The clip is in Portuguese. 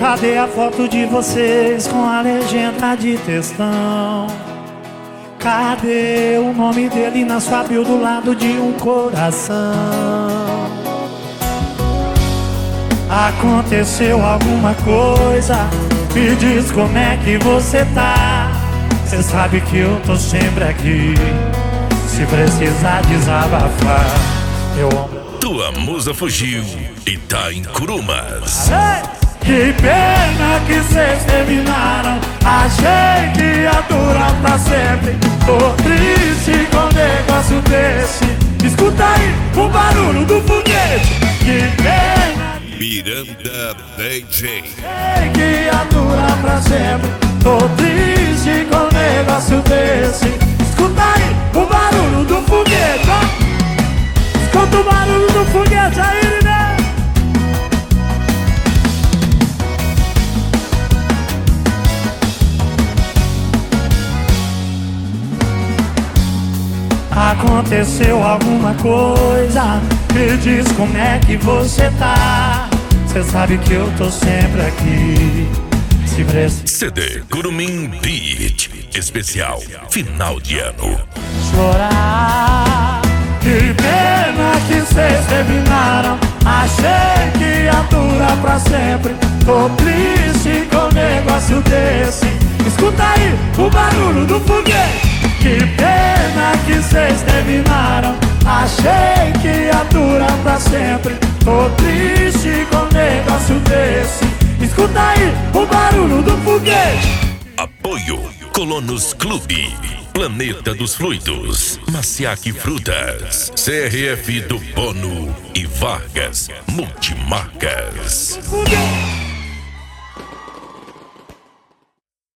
Cadê a foto de vocês com a legenda de textão? Cadê o nome dele na sua bio do lado de um coração? Aconteceu alguma coisa? Me diz como é que você tá. Cê sabe que eu tô sempre aqui, se precisar desabafar. Eu amo. Tua musa fugiu e tá em Curumas. Que pena que cês terminaram. Achei que ia durar pra sempre. Tô triste com um negócio desse. Escuta aí o barulho do foguete. Que pena. Miranda DJ. Achei que ia durar pra sempre. Tô triste com um negócio desse. Escuta aí o barulho do foguete, ó. Escuta o barulho do foguete aí, né? Aconteceu alguma coisa? Me diz como é que você tá. Cê sabe que eu tô sempre aqui, se precisar. CD Curumim Beat especial final de ano. Chorar. Que pena que cês terminaram. Achei que ia durar pra sempre. Tô triste com um negócio desse. Escuta aí o barulho do foguete. Que pena que cês terminaram. Achei que ia durar pra sempre. Tô triste com um negócio desse. Escuta aí o barulho do foguete. Apoio Colonos Clube, Planeta dos Fluidos, Maciac Frutas, CRF do Bono e Vargas Multimarcas. Foguete.